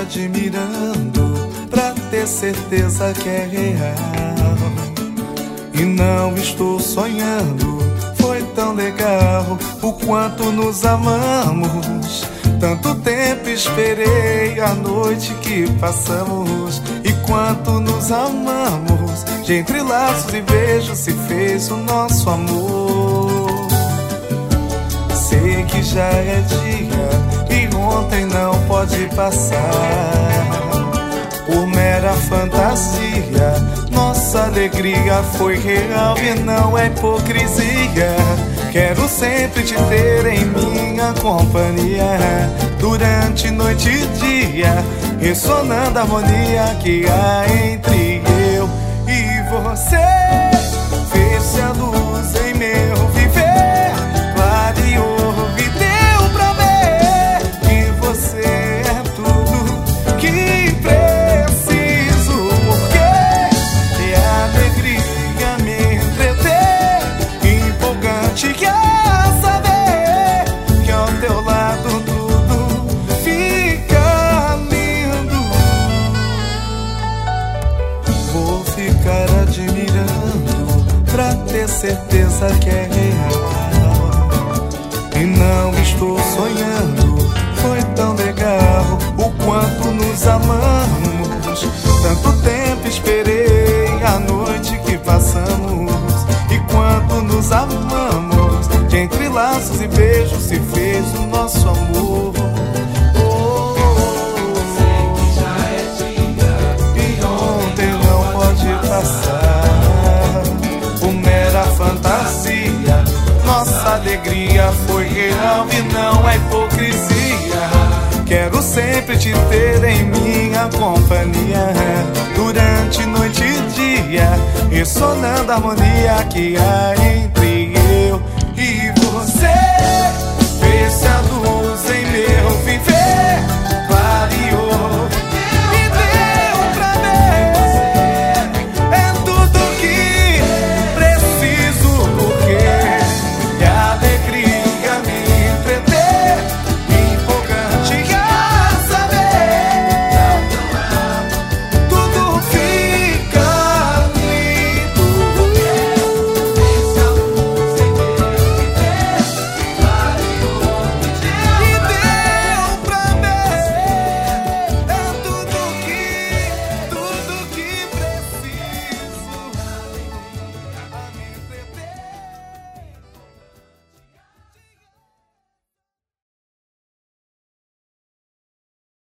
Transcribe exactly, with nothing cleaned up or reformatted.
admirando pra ter certeza que é real. E não estou sonhando, foi tão legal o quanto nos amamos. Tanto tempo esperei a noite que passamos, e quanto nos amamos. De entre laços e beijos se fez o nosso amor. Sei que já é dia e ontem não pode passar. Por mera fantasia, nossa alegria foi real e não é hipocrisia. Quero sempre te ter em minha companhia, durante noite e dia, ressonando a harmonia que há entre eu e você. Fez-se a luz em meu viver, clareou e deu pra ver que você é tudo que preciso, porque é alegria me entreter, empolgante que é saber que ao teu lado tudo fica lindo. Vou ficar admirando pra ter certeza que é real. E não estou sonhando, foi tão legal o quanto nos amamos. Tanto tempo esperei a noite que passamos, e quanto nos amamos. De entre laços e beijos se fez o nosso amor. Oh, Sei que já é dia e ontem não pode passar. Por mera fantasia, nossa alegria foi real e não é hipocrisia. Quero sempre te ter em minha companhia, durante noite e dia, ressonando a harmonia que há entre